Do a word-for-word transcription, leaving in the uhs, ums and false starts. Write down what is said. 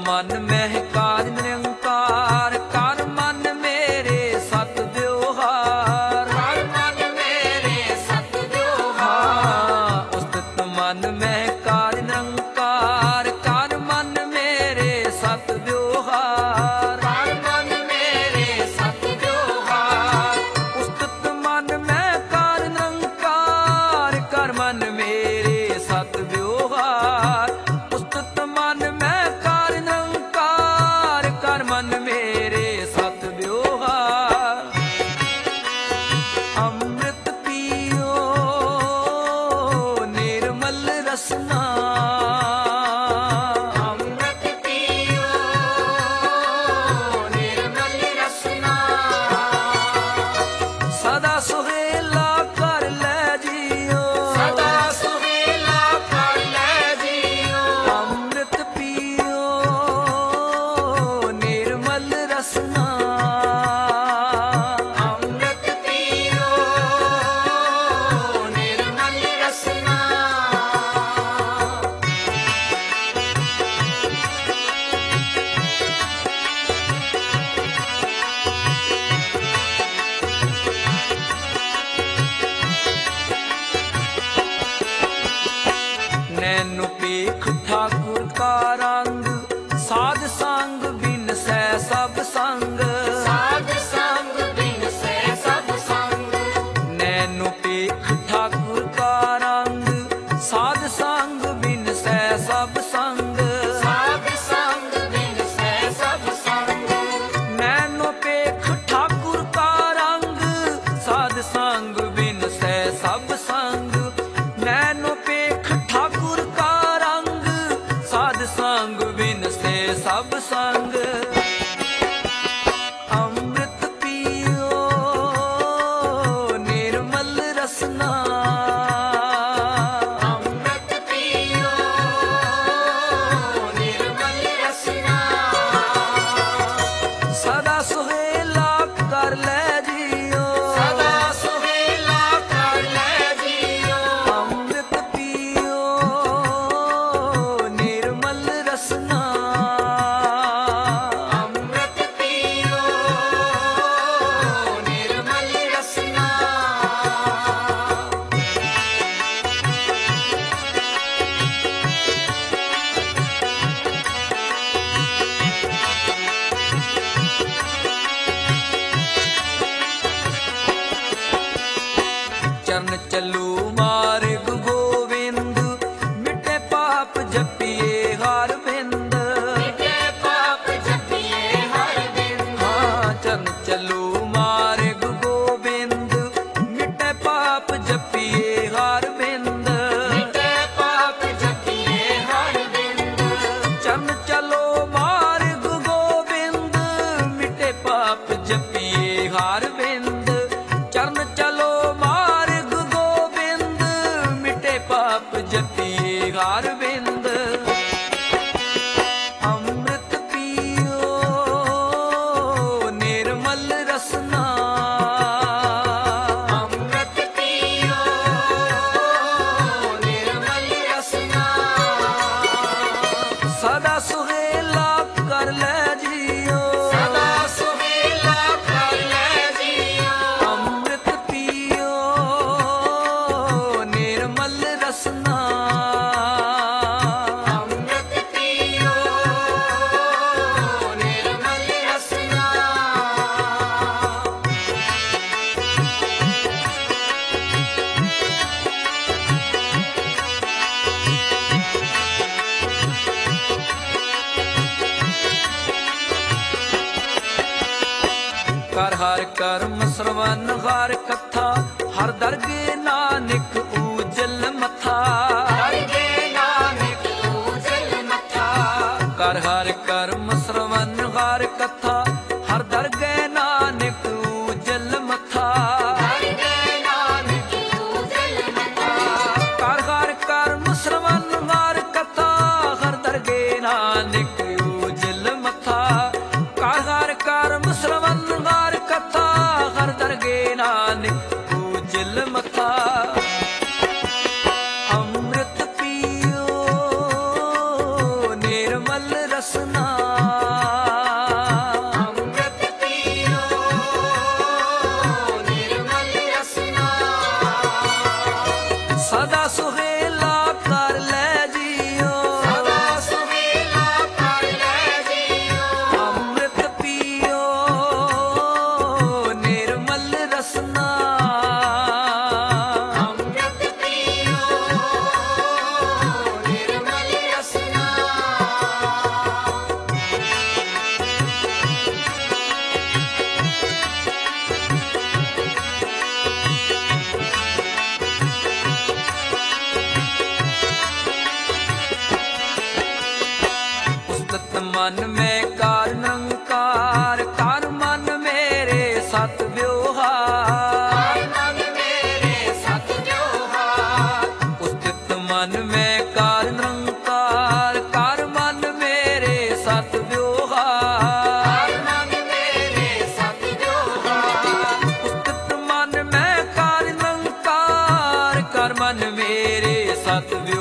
मन महकार निरंकार कर मन मेरे सत व्यवहार कर मन मेरे सत व्यवहार उस्तित मन महकार निरंकार कर मन मेरे सत व्यवहार कर मन मेरे सत व्यवहार उस्तित मन महकार निरंकार कर मन मेरे सत व्यवहार उस्तित मन महकार निरंकार कर मन मेरे सत व्यवहार अमृत पियो निर्मल रसना अमृत पियो निर्मल रसना सदा सुहेला कर ले जियो सदा सुहेला कर ले जियो अमृत पियो निर्मल रसना अमृत पियो निर्मल रसना नैनो पेख ठाकुर का रंग साध संग बिन सै सब संग साध संग बिन सै सब संग नैनो पेख ठाकुर का रंग साध संग बिन सै सब संग साध संग बिन सै सब संग नैनो पेख ठाकुर का रंग साध संग बिन सै सब संग नैनो पेख ठाकुर का रंग साध संग बिन से सब संग अमृत पियो निर्मल रसना अमृत पियो निर्मल रसना सदा सुहेला कर ले जियो सदा सुहेला कर ले जियो अमृत पियो निर्मल रसना अमृत पियो निर्मल रसना चरण चलू मार्ग गोविंद मिटे पाप जपिए हर बिंद मिटे पाप जपिए हर बिंद हाँ चरण चलू मार्ग गोविंद मिटे पाप जपिए हर बिंद मिटे पाप जपिए हर बिंद चरण चलो मार्ग गोविंद मिटे पाप जपिए हर बिंद चरण चलो मार्ग गोविंद मिटे पाप जपिए हर बिंद अमृत पियो निर्मल रसना अमृत पियो निर्मल रसना सदा सुहेला कर ले जियो सदा सुहेला कर ले जियो अमृत पियो निर्मल रसना अमृत पियो निर्मल रसना कर हर कर्म श्रवण हर कथा हर दरगे नानक उजल मथा दरगे नानक उजल मथा कर हर कर्म श्रवण हर कथा हर दरगे नानक उजल मथा दरगे नानक उजल मथा कर हर कर्म श्रवण हर कथा हर दरगे नानक उजल मथा कर हर कर्म श्रवण हर कथा हर दरगे नानक उजल मथा अमृत पियो निर्मल रसना ਸਦਾ ਸੁਹੇਲਾ ਕਰ ਲੈ ਜੀਓ, ਸਦਾ ਸੁਹੇਲਾ ਕਰ ਲੈ ਜੀਓ। ਅੰਮ੍ਰਿਤ ਪੀਓ ਨਿਰਮਲ ਰਸਨਾ, ਅੰਮ੍ਰਿਤ ਪੀਓ ਨਿਰਮਲ ਰਸਨਾ। ਉਸਤਤ ਮਨ ਮੈਂ ਕਾਰ ਨਿਰੰਕਾਰ, ਕਰ ਮਨ ਮੇਰੇ ਸਤ ਵਿਵਹਾਰ, ਹਰ ਮਨ ਮੇਰੇ ਸਤ ਜੋਹਾਰ। ਉਸਤਤ ਮਨ ਮੈਂ ਕਾਰ ਨਿਰੰਕਾਰ, ਕਰ ਮਨ ਮੇਰੇ ਸਤ ਵਿਵਹਾਰ, ਹਰ ਮਨ ਮੇਰੇ ਸਤ ਜੋਹਾਰ। ਉਸਤਤ ਮਨ ਮੈਂ ਕਾਰ ਨਿਰੰਕਾਰ, ਕਰ ਮਨ ਮੇਰੇ ਸਤ ਵਿਵਹਾਰ।